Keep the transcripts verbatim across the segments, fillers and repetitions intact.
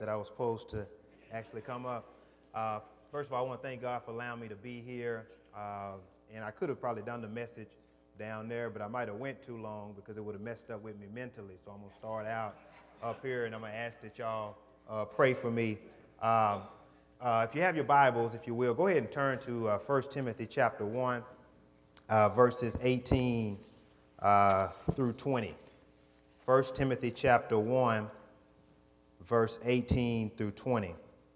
that I was supposed to actually come up. Uh, first of all, I want to thank God for allowing me to be here. Uh, and I could have probably done the message down there, but I might have went too long because it would have messed up with me mentally. So I'm going to start out up here, and I'm going to ask that y'all uh, pray for me. Um, uh, if you have your Bibles, if you will, go ahead and turn to uh, First Timothy chapter one, uh, verses eighteen uh, through twenty. First Timothy chapter one, verse eighteen through twenty.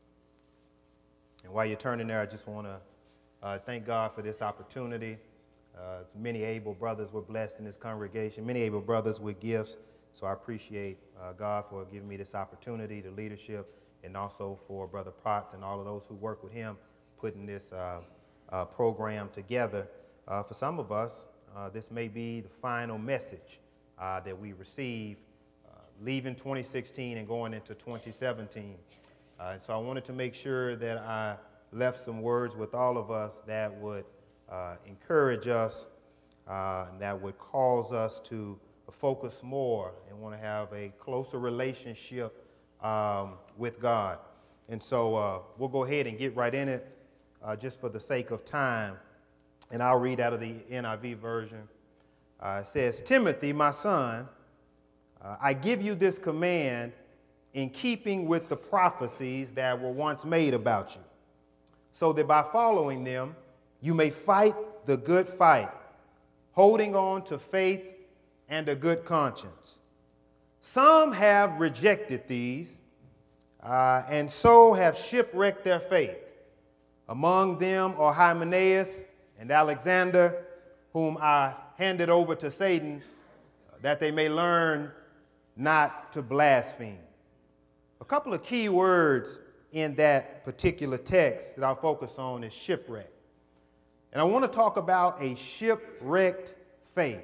And while you're turning there, I just want to uh, thank God for this opportunity. Uh, many able brothers were blessed in this congregation, many able brothers with gifts. So I appreciate uh, God for giving me this opportunity, the leadership, and also for Brother Potts and all of those who work with him putting this uh, uh, program together. Uh, for some of us, uh, this may be the final message uh, that we receive uh, leaving twenty sixteen and going into twenty seventeen. Uh, and so I wanted to make sure that I left some words with all of us that would uh, encourage us uh, and that would cause us to focus more and want to have a closer relationship um, with God. And so uh, we'll go ahead and get right in it uh, just for the sake of time. And I'll read out of the N I V version. Uh, it says, Timothy, my son, uh, I give you this command in keeping with the prophecies that were once made about you, so that by following them, you may fight the good fight, holding on to faith and a good conscience. Some have rejected these, uh, and so have shipwrecked their faith. Among them are Hymenaeus and Alexander, whom I handed over to Satan, that they may learn not to blaspheme. A couple of key words in that particular text that I'll focus on is shipwreck. And I want to talk about a shipwrecked faith.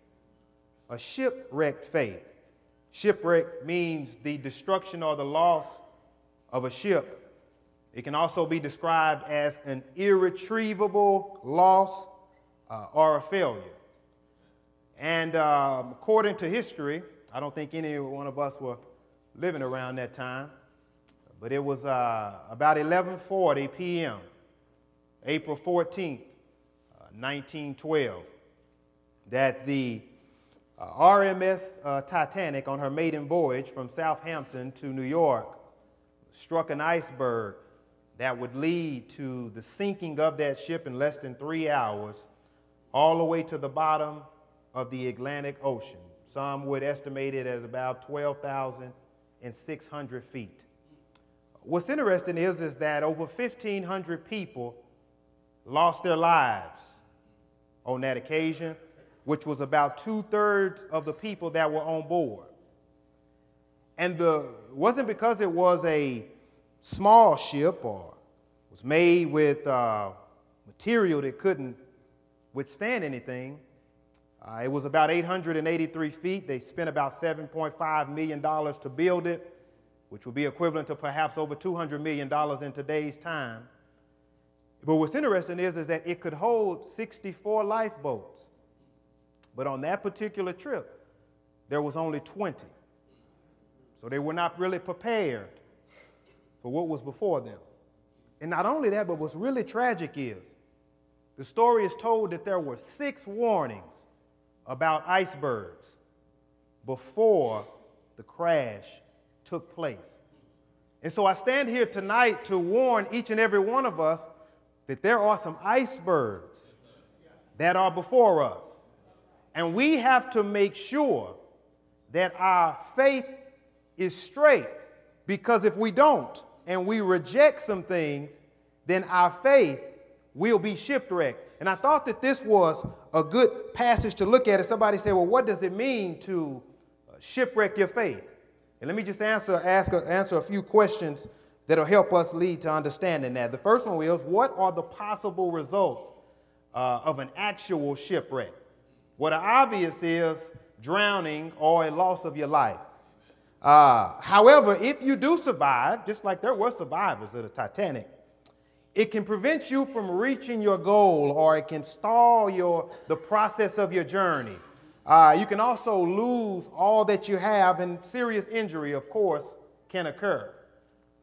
A shipwrecked faith. Shipwreck means the destruction or the loss of a ship. It can also be described as an irretrievable loss uh, or a failure. And um, according to history, I don't think any one of us were living around that time, but it was uh, about eleven forty p.m., April fourteenth, uh, nineteen twelve, that the uh, R M S uh, Titanic on her maiden voyage from Southampton to New York struck an iceberg that would lead to the sinking of that ship in less than three hours, all the way to the bottom of the Atlantic Ocean. Some would estimate it as about twelve thousand six hundred feet. What's interesting is, is that over fifteen hundred people lost their lives on that occasion, which was about two-thirds of the people that were on board. And the it wasn't because it was a small ship or was made with uh, material that couldn't withstand anything. Uh, it was about eight hundred eighty-three feet. They spent about seven point five million dollars to build it, which would be equivalent to perhaps over two hundred million dollars in today's time. But what's interesting is, is that it could hold sixty-four lifeboats. But on that particular trip, there was only twenty. So they were not really prepared for what was before them. And not only that, but what's really tragic is, the story is told that there were six warnings about icebergs before the crash took place. And so I stand here tonight to warn each and every one of us that there are some icebergs that are before us. And we have to make sure that our faith is straight, because if we don't and we reject some things, then our faith will be shipwrecked. And I thought that this was a good passage to look at. And somebody said, well, what does it mean to shipwreck your faith? And let me just answer, ask, answer a few questions that will help us lead to understanding that. The first one is, what are the possible results uh, of an actual shipwreck? What are obvious is drowning or a loss of your life. Uh, however, if you do survive, just like there were survivors of the Titanic, it can prevent you from reaching your goal, or it can stall your the process of your journey. Uh, you can also lose all that you have, and serious injury, of course, can occur.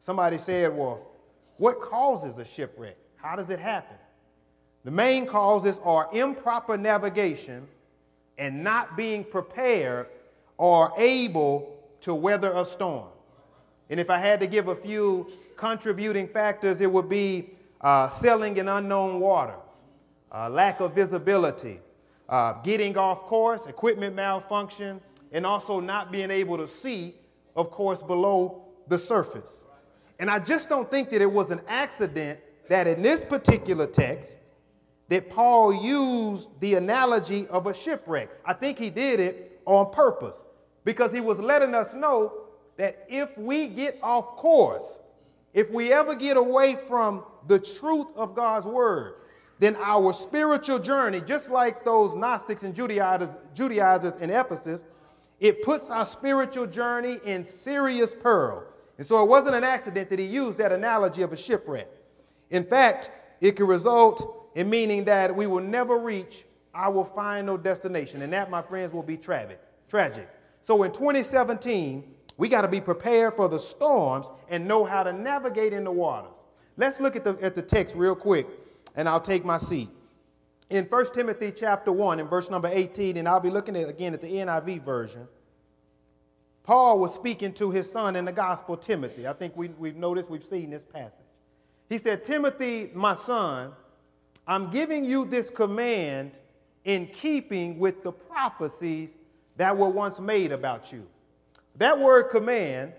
Somebody said, well, what causes a shipwreck? How does it happen? The main causes are improper navigation and not being prepared or able to weather a storm. And if I had to give a few contributing factors, it would be uh, sailing in unknown waters, uh, lack of visibility, uh, getting off course, equipment malfunction, and also not being able to see, of course, below the surface. And I just don't think that it was an accident that in this particular text that Paul used the analogy of a shipwreck. I think he did it on purpose because he was letting us know that if we get off course, if we ever get away from the truth of God's word, then our spiritual journey, just like those Gnostics and Judaizers, Judaizers in Ephesus, it puts our spiritual journey in serious peril. And so it wasn't an accident that he used that analogy of a shipwreck. In fact, it could result in meaning that we will never reach our final destination. And that, my friends, will be tragic. Tragic. So in twenty seventeen, we got to be prepared for the storms and know how to navigate in the waters. Let's look at the, at the text real quick, and I'll take my seat. In First Timothy chapter one, in verse number eighteen, and I'll be looking at again at the N I V version, Paul was speaking to his son in the gospel, Timothy. I think we, we've noticed, we've seen this passage. He said, Timothy, my son, I'm giving you this command in keeping with the prophecies that were once made about you. That word command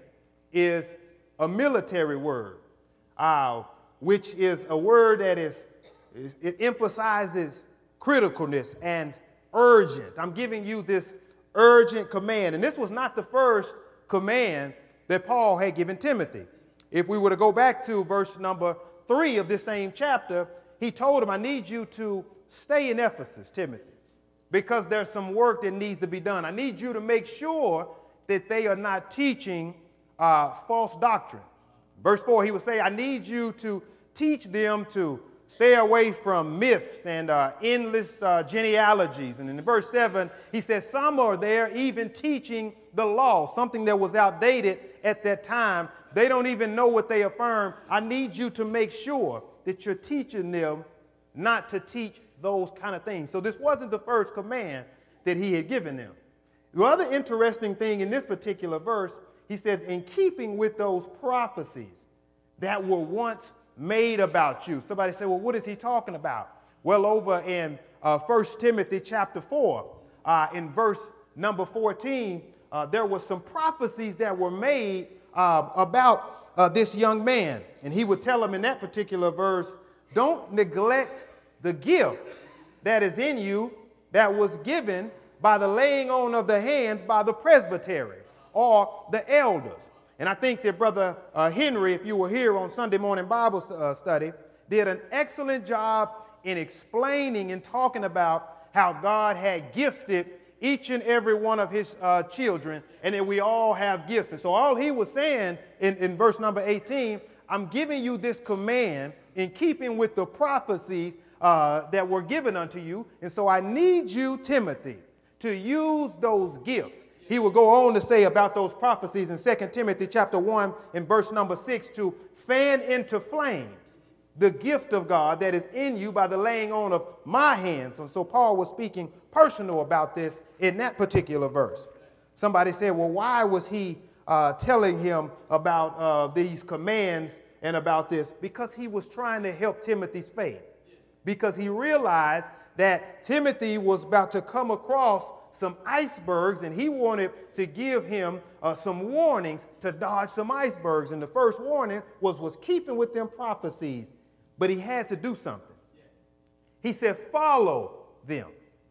is a military word, uh, which is a word that is, it emphasizes criticalness and urgent. I'm giving you this urgent command. And this was not the first command that Paul had given Timothy. If we were to go back to verse number three of this same chapter, he told him, I need you to stay in Ephesus, Timothy, because there's some work that needs to be done. I need you to make sure that they are not teaching uh, false doctrine. Verse four, he would say, I need you to teach them to stay away from myths and uh, endless uh, genealogies. And in verse seven, he says, some are there even teaching the law, something that was outdated at that time. They don't even know what they affirm. I need you to make sure that you're teaching them not to teach those kind of things. So this wasn't the first command that he had given them. The other interesting thing in this particular verse, he says, in keeping with those prophecies that were once made about you. Somebody say, well, what is he talking about? Well, over in uh, First Timothy chapter four, uh, in verse number fourteen, uh, there were some prophecies that were made uh, about uh, this young man. And he would tell him in that particular verse, don't neglect the gift that is in you that was given by the laying on of the hands by the presbytery or the elders. And I think that Brother uh, Henry, if you were here on Sunday morning Bible uh, study, did an excellent job in explaining and talking about how God had gifted each and every one of his uh, children, and that we all have gifts. And so all he was saying in, in verse number eighteen, I'm giving you this command in keeping with the prophecies uh, that were given unto you. And so I need you, Timothy, to use those gifts. He will go on to say about those prophecies in Second Timothy chapter one in verse number six to fan into flames the gift of God that is in you by the laying on of my hands. And so Paul was speaking personal about this in that particular verse. Somebody said, well, why was he uh, telling him about uh, these commands and about this? Because he was trying to help Timothy's faith. Because he realized that Timothy was about to come across some icebergs, and he wanted to give him uh, some warnings to dodge some icebergs. And the first warning was, was keeping with them prophecies, but he had to do something. He said, follow them.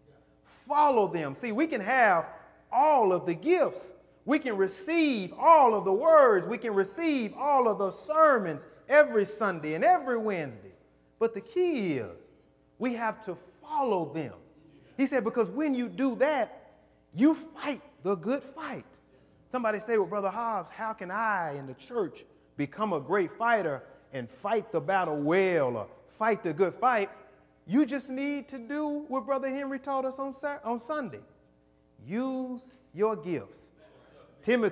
Follow them. See, we can have all of the gifts. We can receive all of the words. We can receive all of the sermons every Sunday and every Wednesday. But the key is we have to follow them. He said, because when you do that, you fight the good fight. Somebody say, well, Brother Hobbs, how can I in the church become a great fighter and fight the battle well or fight the good fight? You just need to do what Brother Henry taught us on, on Sunday. Use your gifts. Timothy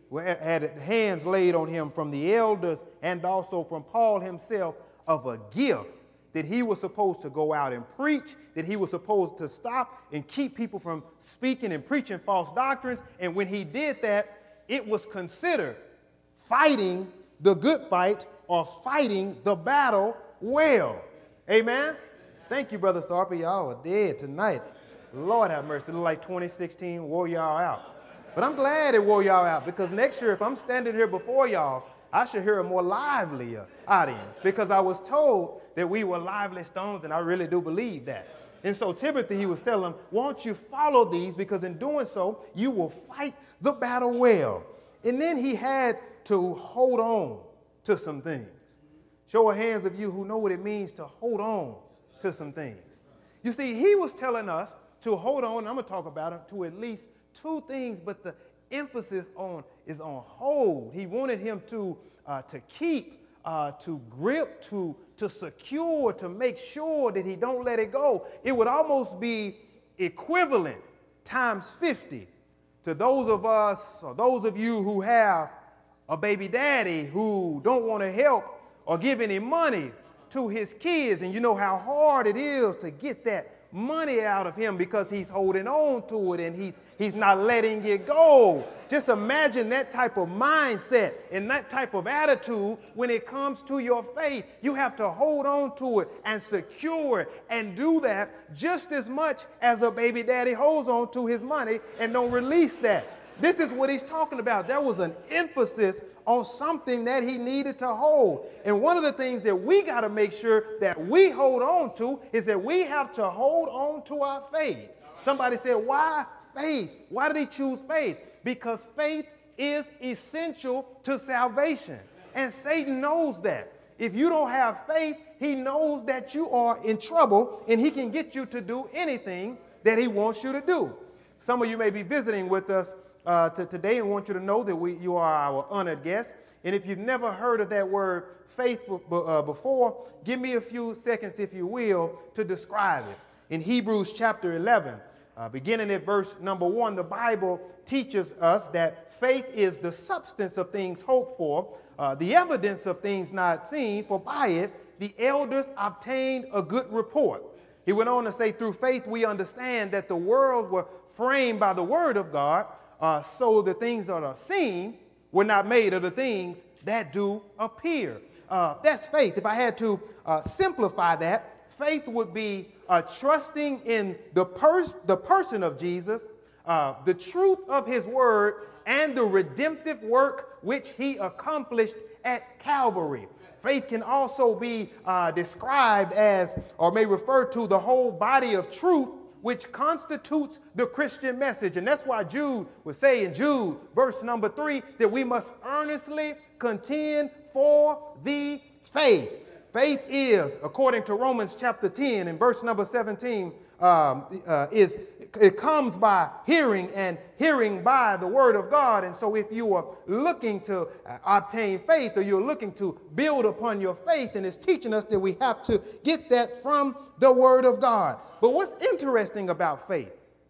had hands laid on him from the elders and also from Paul himself of a gift that he was supposed to go out and preach, that he was supposed to stop and keep people from speaking and preaching false doctrines. And when he did that, it was considered fighting the good fight or fighting the battle well. Amen? Thank you, Brother Sarper. Y'all are dead tonight. Lord have mercy. It looked like twenty sixteen wore y'all out. But I'm glad it wore y'all out, because next year, if I'm standing here before y'all, I should hear a more lively audience, because I was told that we were lively stones, and I really do believe that. And so Timothy, he was telling them, won't you follow these, because in doing so, you will fight the battle well. And then he had to hold on to some things. Show of hands of you who know what it means to hold on to some things. You see, he was telling us to hold on, and I'm going to talk about it, to at least two things, but the emphasis on is on hold. He wanted him to uh, to keep, uh, to grip, to to secure, to make sure that he don't let it go. It would almost be equivalent times fifty to those of us, or those of you who have a baby daddy who don't want to help or give any money to his kids, and you know how hard it is to get that money out of him because he's holding on to it and he's he's not letting it go. Just imagine that type of mindset and that type of attitude when it comes to your faith. You have to hold on to it and secure it and do that just as much as a baby daddy holds on to his money and don't release that. This is what he's talking about. There was an emphasis on something that he needed to hold. And one of the things that we got to make sure that we hold on to is that we have to hold on to our faith. Somebody said, why faith? Why did he choose faith? Because faith is essential to salvation. And Satan knows that. If you don't have faith, he knows that you are in trouble, and he can get you to do anything that he wants you to do. Some of you may be visiting with us Uh, to today, and want you to know that we, you are our honored guest. And if you've never heard of that word faith uh, before, give me a few seconds, if you will, to describe it. In Hebrews chapter eleven, uh, beginning at verse number one, the Bible teaches us that faith is the substance of things hoped for, uh, the evidence of things not seen, for by it the elders obtained a good report. He went on to say, through faith we understand that the worlds were framed by the word of God, Uh, so the things that are seen were not made of the things that do appear. Uh, that's faith. If I had to uh, simplify that, faith would be uh, trusting in the, pers- the person of Jesus, uh, the truth of his word, and the redemptive work which he accomplished at Calvary. Faith can also be uh, described as, or may refer to, the whole body of truth which constitutes the Christian message. And that's why Jude would say in Jude, verse number three, that we must earnestly contend for the faith. Faith is, according to Romans chapter ten and verse number seventeen, um, uh, is it comes by hearing, and hearing by the word of God. And so if you are looking to uh, obtain faith, or you're looking to build upon your faith, and it's teaching us that we have to get that from the word of God. But what's interesting about faith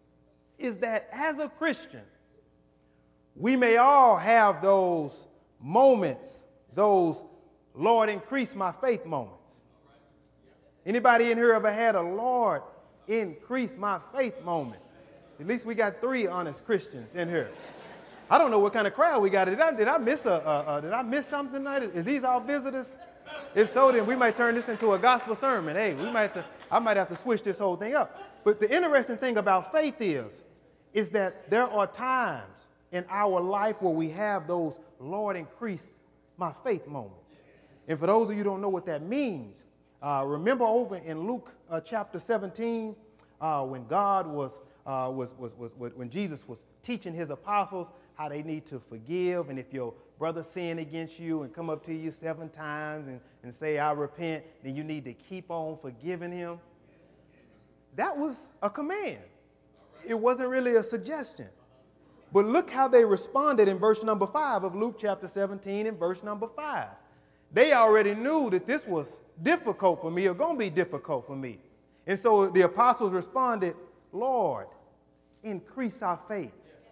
is that as a Christian, we may all have those moments, those Lord, increase my faith moments. Anybody in here ever had a Lord, increase my faith moments? At least we got three honest Christians in here. I don't know what kind of crowd we got. Did I, did I miss a, a, a did I miss something tonight? Is these all visitors? If so, then we might turn this into a gospel sermon. Hey, we might have to, I might have to switch this whole thing up. But the interesting thing about faith is, is that there are times in our life where we have those Lord, increase my faith moments. And for those of you who don't know what that means, uh, remember over in Luke uh, chapter seventeen, uh, when God was, uh, was, was, was, was, when Jesus was teaching his apostles how they need to forgive. And if your brother sin against you and come up to you seven times and, and say, I repent, then you need to keep on forgiving him. That was a command. It wasn't really a suggestion. But look how they responded in verse number five of Luke chapter seventeen and verse number five. They already knew that this was difficult for me, or going to be difficult for me. And so the apostles responded, Lord, increase our faith.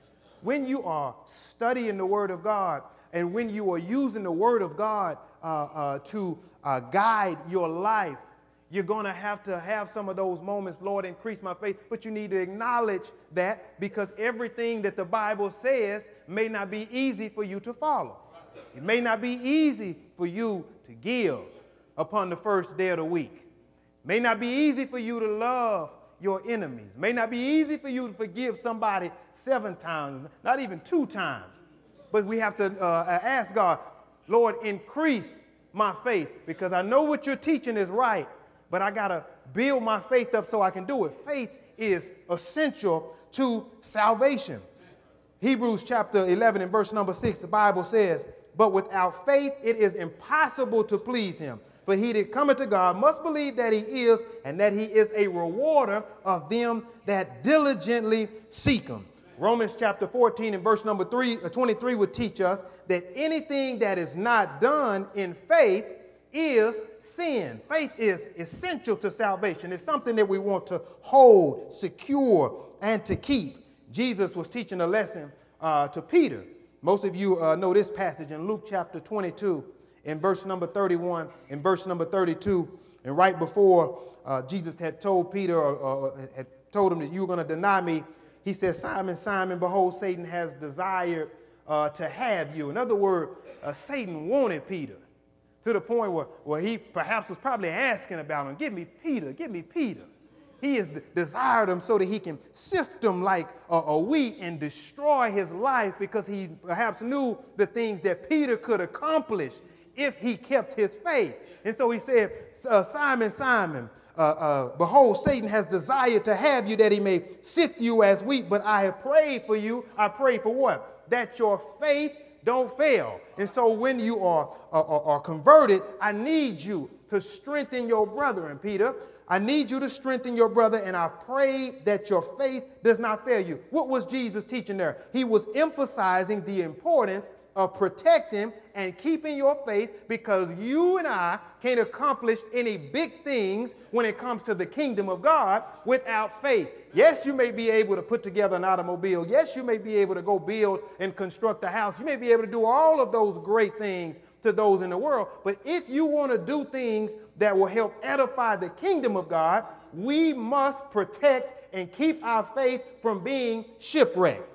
when you are studying the Word of God and when you are using the Word of God uh, uh, to uh, guide your life, you're going to have to have some of those moments, Lord, increase my faith. But you need to acknowledge that, because everything that the Bible says may not be easy for you to follow. It may not be easy for you to give upon the first day of the week. It may not be easy for you to love your enemies. It may not be easy for you to forgive somebody seven times, not even two times. But we have to uh, ask God, Lord, increase my faith, because I know what you're teaching is right, but I got to build my faith up so I can do it. Faith is essential to salvation. Hebrews chapter eleven and verse number six, the Bible says, but without faith it is impossible to please him. For he that cometh to God must believe that he is, and that he is a rewarder of them that diligently seek him. Romans chapter fourteen and verse number three, uh, twenty-three would teach us that anything that is not done in faith is sin. Faith is essential to salvation. It's something that we want to hold, secure, and to keep. Jesus was teaching a lesson uh, to Peter. Most of you uh, know this passage in Luke chapter twenty-two, in verse number thirty-one, in verse number thirty-two, and right before uh, Jesus had told Peter, or, or had told him that you were going to deny me, he says, Simon, Simon, behold, Satan has desired uh, to have you. In other words, uh, Satan wanted Peter, to the point where, where he perhaps was probably asking about him, give me Peter, give me Peter. He has desired him so that he can sift him like a, a wheat and destroy his life, because he perhaps knew the things that Peter could accomplish if he kept his faith. And so he said, uh, Simon, Simon, uh, uh, behold, Satan has desired to have you that he may sift you as wheat, but I have prayed for you. I pray for what? That your faith don't fail. And so when you are, are, are converted, I need you to strengthen your brethren, Peter. I need you to strengthen your brother, and I pray that your faith does not fail you. What was Jesus teaching there? He was emphasizing the importance of protecting and keeping your faith, because you and I can't accomplish any big things when it comes to the kingdom of God without faith. Yes, you may be able to put together an automobile. Yes, you may be able to go build and construct a house. You may be able to do all of those great things to those in the world. But if you want to do things that will help edify the kingdom of God, we must protect and keep our faith from being shipwrecked.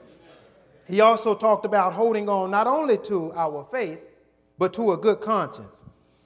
He also talked about holding on not only to our faith, but to a good conscience.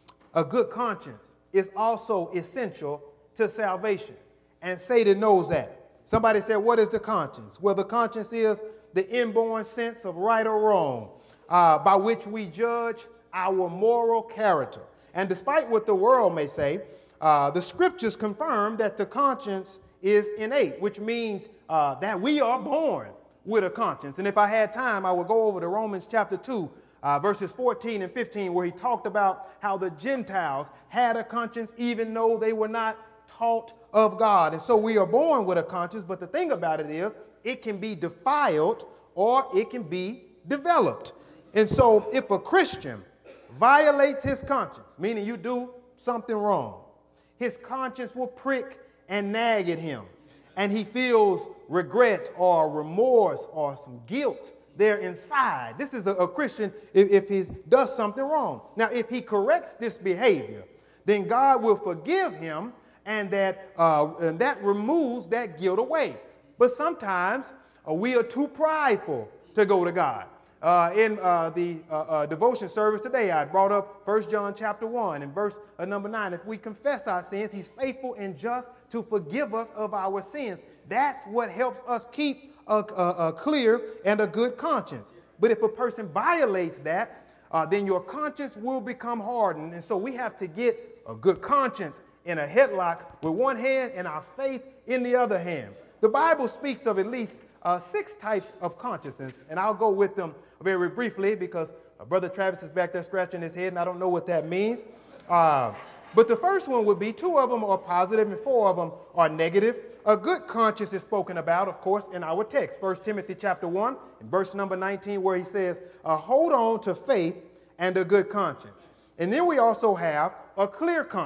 A good conscience is also essential to salvation, and Satan knows that. Somebody said, what is the conscience? Well, the conscience is the inborn sense of right or wrong uh, by which we judge our moral character. And despite what the world may say, uh, the scriptures confirm that the conscience is innate, which means uh, that we are born with a conscience. And if I had time, I would go over to Romans chapter two, uh, verses fourteen and fifteen, where he talked about how the Gentiles had a conscience even though they were not taught of God. And so we are born with a conscience, but the thing about it is it can be defiled or it can be developed. And so if a Christian violates his conscience, meaning you do something wrong, his conscience will prick and nag at him, and he feels regret or remorse or some guilt there inside. This is a, a Christian if, if he does something wrong. Now, if he corrects this behavior, then God will forgive him, and that, uh, and that removes that guilt away. But sometimes uh, we are too prideful to go to God. Uh, in uh, the uh, uh, devotion service today, I brought up First John chapter one and verse uh, number nine. If we confess our sins, he's faithful and just to forgive us of our sins. That's what helps us keep a, a, a clear and a good conscience. But if a person violates that, uh, then your conscience will become hardened. And so we have to get a good conscience in a headlock with one hand and our faith in the other hand. The Bible speaks of at least uh, six types of consciences, and I'll go with them very briefly because uh, Brother Travis is back there scratching his head, and I don't know what that means. Uh, but the first one would be two of them are positive and four of them are negative. A good conscience is spoken about, of course, in our text, First Timothy chapter one, and verse number nineteen, where he says, uh, hold on to faith and a good conscience. And then we also have a clear conscience.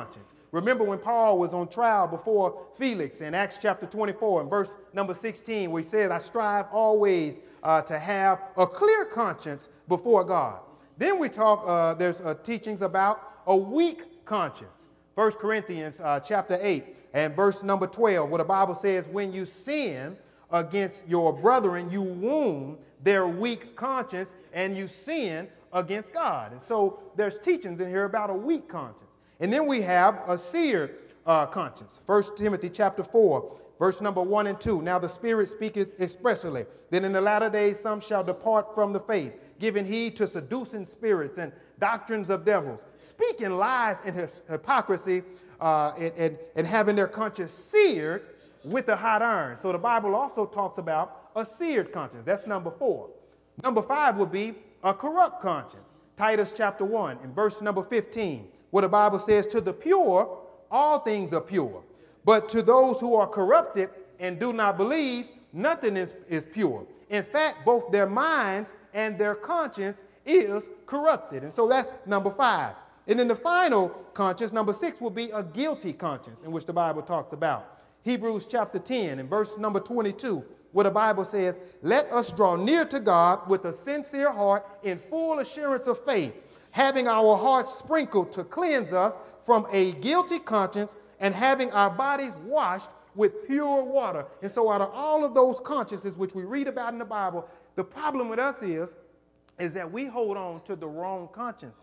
Remember when Paul was on trial before Felix in Acts chapter twenty-four and verse number sixteen, where he says, I strive always uh, to have a clear conscience before God. Then we talk, uh, there's uh, teachings about a weak conscience. First Corinthians uh, chapter eight and verse number twelve, where the Bible says, when you sin against your brethren, you wound their weak conscience and you sin against God. And so there's teachings in here about a weak conscience. And then we have a seared uh, conscience. First Timothy chapter four, verse number one and two. Now the Spirit speaketh expressly, that in the latter days some shall depart from the faith, giving heed to seducing spirits and doctrines of devils, speaking lies and hypocrisy, uh, and, and, and having their conscience seared with a hot iron. So the Bible also talks about a seared conscience. That's number four. Number five would be a corrupt conscience. Titus chapter one and verse number fifteen, where the Bible says, to the pure, all things are pure. But to those who are corrupted and do not believe, nothing is, is pure. In fact, both their minds and their conscience is corrupted. And so that's number five. And then the final conscience, number six, will be a guilty conscience, in which the Bible talks about. Hebrews chapter ten and verse number twenty-two, where the Bible says, let us draw near to God with a sincere heart in full assurance of faith, having our hearts sprinkled to cleanse us from a guilty conscience and having our bodies washed with pure water. And so out of all of those consciences which we read about in the Bible, the problem with us is, is that we hold on to the wrong consciences.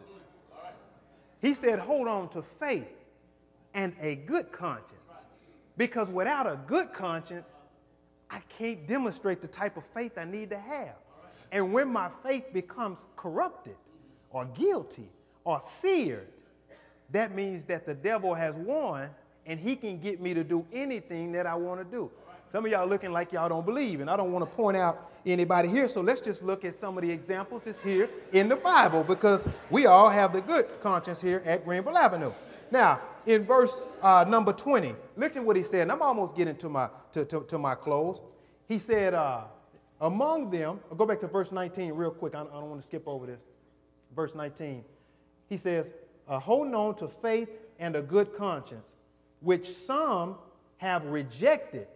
He said, hold on to faith and a good conscience. Because without a good conscience, I can't demonstrate the type of faith I need to have. And when my faith becomes corrupted or guilty or seared, that means that the devil has won and he can get me to do anything that I want to do. Some of y'all looking like y'all don't believe, and I don't want to point out anybody here, so let's just look at some of the examples that's here in the Bible, because we all have the good conscience here at Greenville Avenue. Now, in verse uh, number twenty, look at what he said, and I'm almost getting to my, to, to, to my close. He said, uh, among them, I'll go back to verse nineteen real quick. I, I don't want to skip over this. Verse nineteen, he says, uh, holding on to faith and a good conscience, which some have rejected,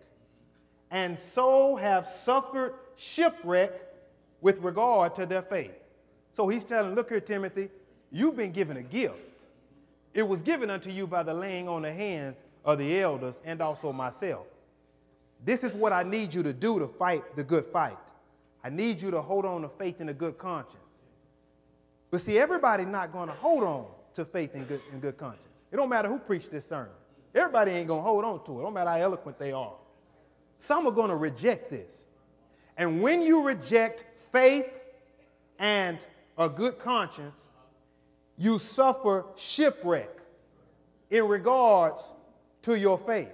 and so have suffered shipwreck with regard to their faith. So he's telling, look here, Timothy, you've been given a gift. It was given unto you by the laying on the hands of the elders and also myself. This is what I need you to do to fight the good fight. I need you to hold on to faith and a good conscience. But see, everybody's not going to hold on to faith and good, and good conscience. It don't matter who preached this sermon. Everybody ain't going to hold on to it. It don't matter how eloquent they are. Some are going to reject this. And when you reject faith and a good conscience, you suffer shipwreck in regards to your faith.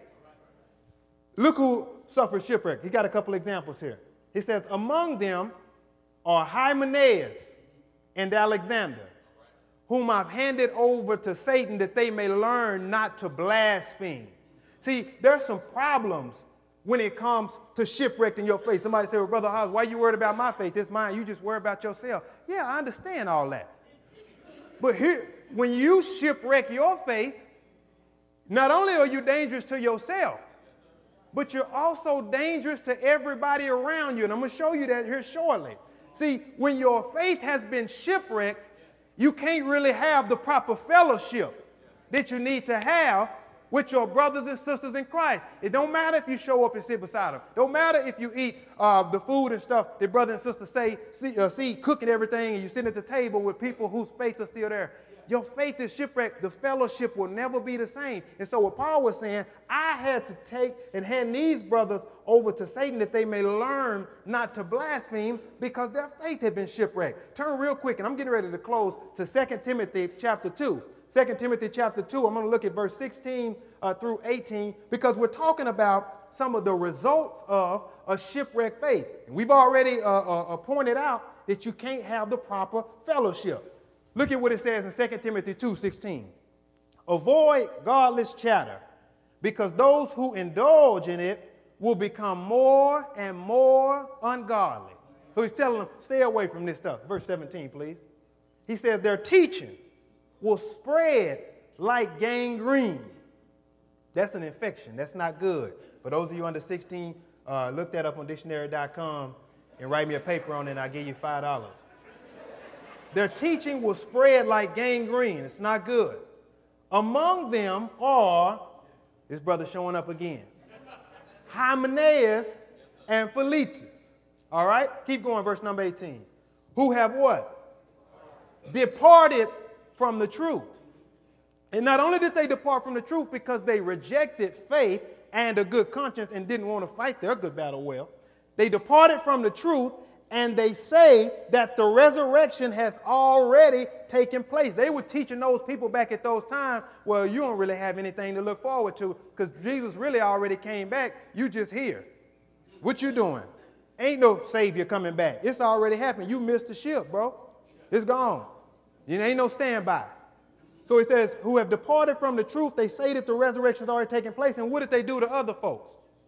Look who suffered shipwreck. He got a couple examples here. He says, among them are Hymenaeus and Alexander, whom I've handed over to Satan that they may learn not to blaspheme. See, there's some problems when it comes to shipwrecking your faith. Somebody said, well, Brother Hobbs, why are you worried about my faith? It's mine. You just worry about yourself. Yeah, I understand all that. But here, when you shipwreck your faith, not only are you dangerous to yourself, but you're also dangerous to everybody around you. And I'm going to show you that here shortly. See, when your faith has been shipwrecked, you can't really have the proper fellowship that you need to have with your brothers and sisters in Christ. It don't matter if you show up and sit beside them. Don't matter if you eat uh, the food and stuff that brothers and sisters say, see, uh, see, cooking everything, and you sit at the table with people whose faith is still there. Your faith is shipwrecked. The fellowship will never be the same. And so what Paul was saying, I had to take and hand these brothers over to Satan that they may learn not to blaspheme because their faith had been shipwrecked. Turn real quick, and I'm getting ready to close to Second Timothy chapter two. Second Timothy chapter two, I'm going to look at verse sixteen uh, through eighteen, because we're talking about some of the results of a shipwrecked faith. And we've already uh, uh, pointed out that you can't have the proper fellowship. Look at what it says in Second Timothy two sixteen. Avoid godless chatter, because those who indulge in it will become more and more ungodly. So he's telling them, stay away from this stuff. Verse seventeen, please. He says their teaching will spread like gangrene, That's an infection. That's not good. For those of you under sixteen, uh, look that up on dictionary dot com and write me a paper on it, and I'll give you five dollars. Their teaching will spread like gangrene. It's not good. Among them are, this brother showing up again, Hymenaeus and Philetus. All right? Keep going, verse number eighteen. Who have what? Departed from the truth. And not only did they depart from the truth because they rejected faith and a good conscience and didn't want to fight their good battle well, they departed from the truth, and they say that the resurrection has already taken place. They were teaching those people back at those times, well, you don't really have anything to look forward to because Jesus really already came back. You just here. What you doing? Ain't no Savior coming back. It's already happened. You missed the ship, bro. It's gone. You ain't no standby. So it says, who have departed from the truth, they say that the resurrection has already taken place. And what did they do to other folks?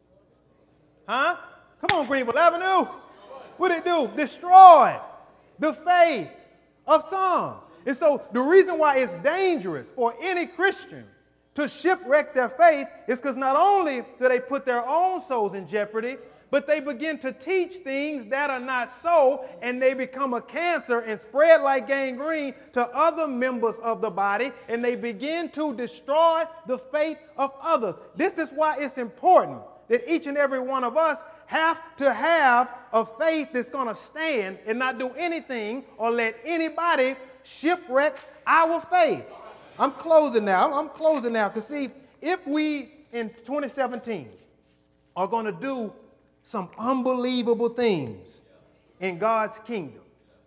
Huh? Come on, Greenville Avenue. What did it do? Destroy the faith of some. And so the reason why it's dangerous for any Christian to shipwreck their faith is because not only do they put their own souls in jeopardy, but they begin to teach things that are not so, and they become a cancer and spread like gangrene to other members of the body, and they begin to destroy the faith of others. This is why it's important that each and every one of us have to have a faith that's going to stand and not do anything or let anybody shipwreck our faith. I'm closing now. I'm closing now. Because see, if we in twenty seventeen are going to do some unbelievable things in God's kingdom,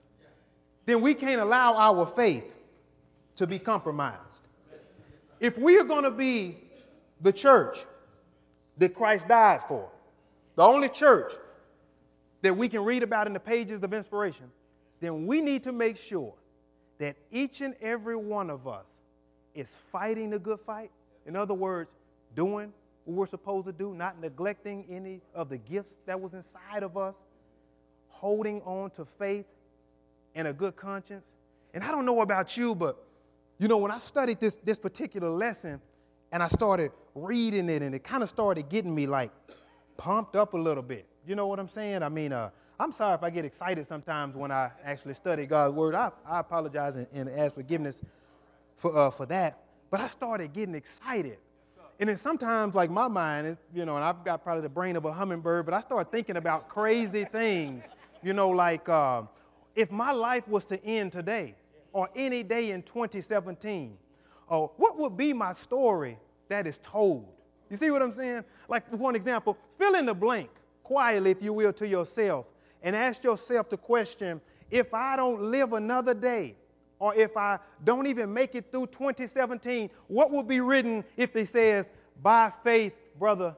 then we can't allow our faith to be compromised. If we are going to be the church that Christ died for, the only church that we can read about in the pages of inspiration, then we need to make sure that each and every one of us is fighting the good fight. In other words, doing what we're supposed to do, not neglecting any of the gifts that was inside of us, holding on to faith and a good conscience. And I don't know about you, but, you know, when I studied this, this particular lesson and I started reading it, and it kind of started getting me, like, pumped up a little bit. You know what I'm saying? I mean, uh, I'm sorry if I get excited sometimes when I actually study God's word. I, I apologize and, and ask forgiveness for, uh, for that. But I started getting excited. And then sometimes, like, my mind, you know, and I've got probably the brain of a hummingbird, but I start thinking about crazy things, you know, like uh, if my life was to end today or any day in twenty seventeen, uh, what would be my story that is told? You see what I'm saying? Like, for one example, fill in the blank quietly, if you will, to yourself and ask yourself the question, if I don't live another day, or if I don't even make it through twenty seventeen, what will be written if it says, by faith, brother,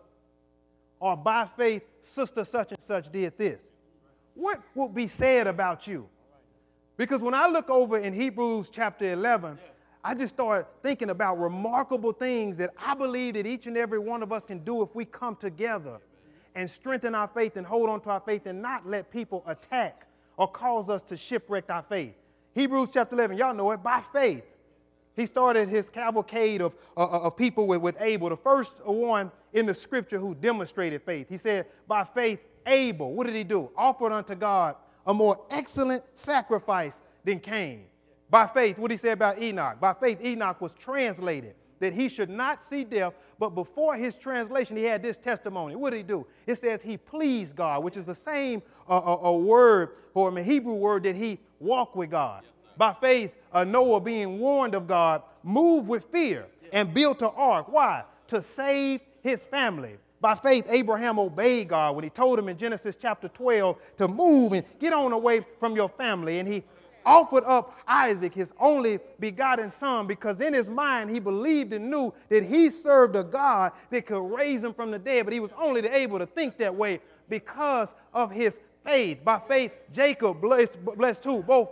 or by faith, sister such and such did this? What will be said about you? Because when I look over in Hebrews chapter eleven, I just started thinking about remarkable things that I believe that each and every one of us can do if we come together and strengthen our faith and hold on to our faith and not let people attack or cause us to shipwreck our faith. Hebrews chapter eleven, y'all know it, by faith. He started his cavalcade of, uh, of people with, with Abel, the first one in the scripture who demonstrated faith. He said, by faith, Abel, what did he do? Offered unto God a more excellent sacrifice than Cain. By faith, what did he say about Enoch? By faith, Enoch was translated that he should not see death, but before his translation, he had this testimony. What did he do? It says he pleased God, which is the same uh, a, a word, or a Hebrew word, that he walked with God. Yes, by faith, uh, Noah, being warned of God, moved with fear and built an ark. Why? To save his family. By faith, Abraham obeyed God when he told him in Genesis chapter twelve to move and get on away from your family. And he offered up Isaac, his only begotten son, because in his mind he believed and knew that he served a God that could raise him from the dead. But he was only able to think that way because of his Faith. By faith, Jacob blessed, blessed who? Both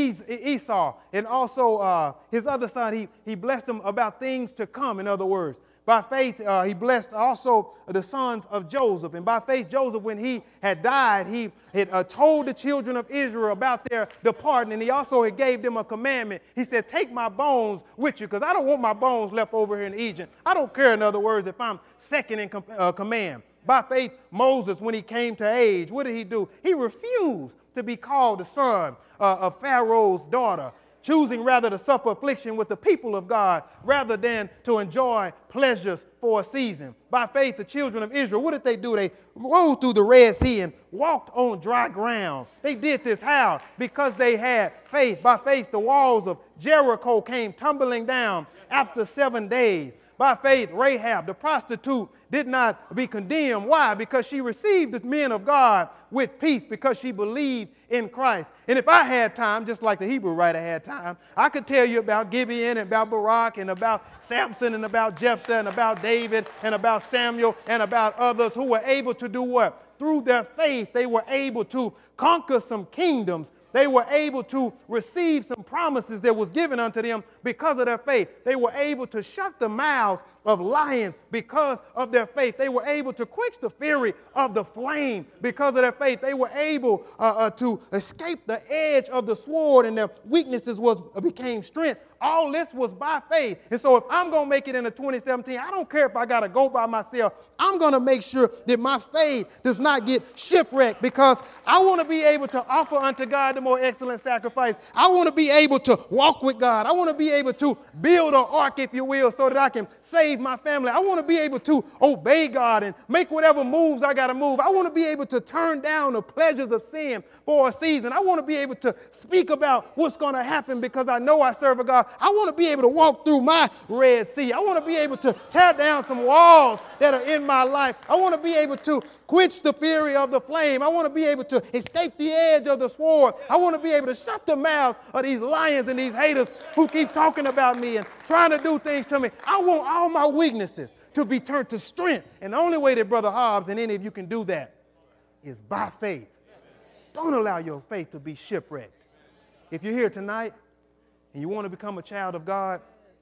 Esau and also uh, his other son. He, he blessed him about things to come, in other words. By faith, uh, he blessed also the sons of Joseph. And by faith, Joseph, when he had died, he had uh, told the children of Israel about their departing. And he also had gave them a commandment. He said, take my bones with you, because I don't want my bones left over here in Egypt. I don't care, in other words, if I'm second in com- uh, command. By faith, Moses, when he came to age, what did he do? He refused to be called the son uh, of Pharaoh's daughter, choosing rather to suffer affliction with the people of God rather than to enjoy pleasures for a season. By faith, the children of Israel, what did they do? They rode through the Red Sea and walked on dry ground. They did this how? Because they had faith. By faith, the walls of Jericho came tumbling down after seven days. By faith, Rahab, the prostitute, did not be condemned. Why? Because she received the men of God with peace, because she believed in Christ. And if I had time, just like the Hebrew writer had time, I could tell you about Gibeon and about Barak and about Samson and about Jephthah and about David and about Samuel and about others who were able to do what? Through their faith, they were able to conquer some kingdoms. They were able to receive some promises that was given unto them because of their faith. They were able to shut the mouths of lions because of their faith. They were able to quench the fury of the flame because of their faith. They were able uh, uh, to escape the edge of the sword, and their weaknesses was uh, became strength. All this was by faith. And so if I'm going to make it into twenty seventeen, I don't care if I got to go by myself. I'm going to make sure that my faith does not get shipwrecked, because I want to be able to offer unto God the more excellent sacrifice. I want to be able to walk with God. I want to be able to build an ark, if you will, so that I can save my family. I want to be able to obey God and make whatever moves I got to move. I want to be able to turn down the pleasures of sin for a season. I want to be able to speak about what's going to happen because I know I serve a God. I want to be able to walk through my Red Sea. I want to be able to tear down some walls that are in my life. I want to be able to quench the fury of the flame. I want to be able to escape the edge of the sword. I want to be able to shut the mouths of these lions and these haters who keep talking about me and trying to do things to me. I want all my weaknesses to be turned to strength. And the only way that Brother Hobbs and any of you can do that is by faith. Don't allow your faith to be shipwrecked. If you're here tonight and you want to become a child of God,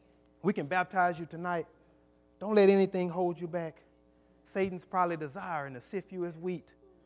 we can baptize you tonight. Don't let anything hold you back. Satan's probably desiring to sift you as wheat.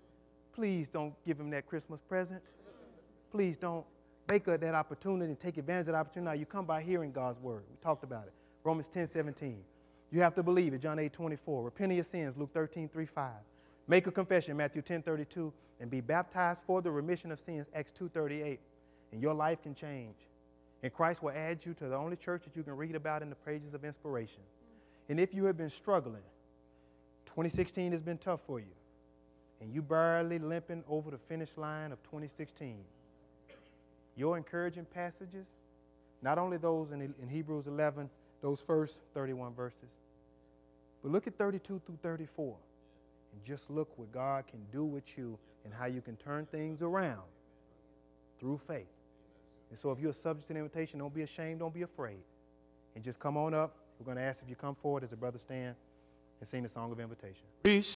Please don't give him that Christmas present. Please don't make that opportunity and take advantage of that opportunity. Now, you come by hearing God's word. We talked about it. Romans ten seventeen. You have to believe it. John eight twenty-four. Repent of your sins. Luke thirteen three five. Make a confession. Matthew ten thirty-two. And be baptized for the remission of sins. Acts two thirty-eight. And your life can change. And Christ will add you to the only church that you can read about in the pages of inspiration. And if you have been struggling, twenty sixteen has been tough for you, and you barely limping over the finish line of twenty sixteen, your encouraging passages, not only those in, in Hebrews eleven, those first thirty-one verses, but look at thirty-two through thirty-four, and just look what God can do with you and how you can turn things around through faith. And so if you're subject to an invitation, don't be ashamed, don't be afraid. And just come on up. We're going to ask if you come forward as a brother stand and sing the song of invitation.